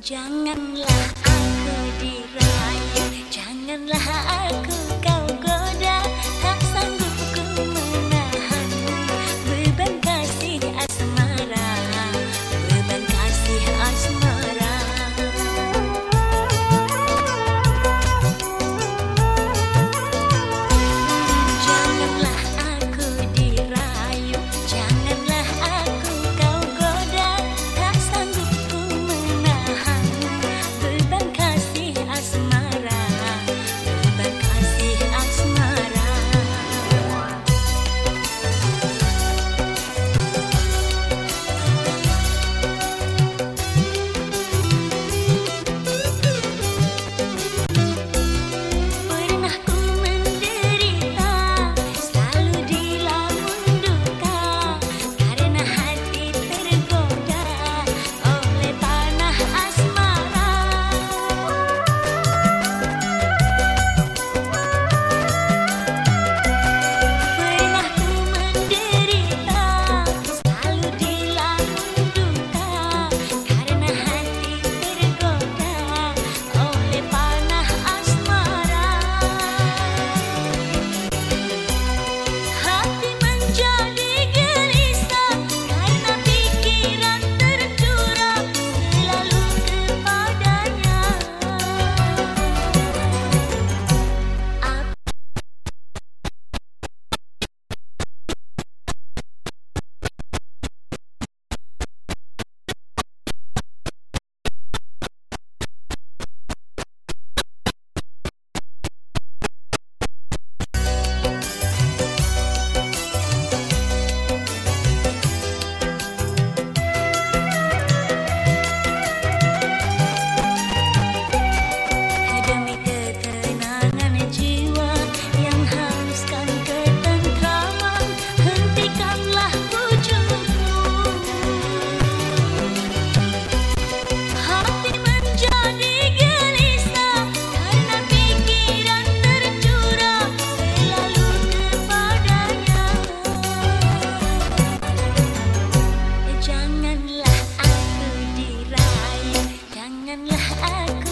Janganlah aku dirayu, janganlah aku kau goda, tak sanggup ku menahanmu, beban kasih asmara, beban kasih asmara. Janganlah aku dirayu, janganlah aku kau goda, tak sanggup ku menahanmu, beban kasih asmara, beban kasih asmara. Pernah ku menderita, selalu dilamun duka, karena hati tergoda oleh panah asmara. Pernah ku menderita, selalu dilamun duka, karena hati tergoda oleh panah asmara. Hati menjadi gelisah karena pikiran tercurah selalu kepadanya. Demi ketenangan jiwa yang haluskan ketentraman, hentikanlah wujudmu. Hati menjadi gelisah karena pikiran tercurah selalu kepadanya. Janganlah aku dirayu, janganlah aku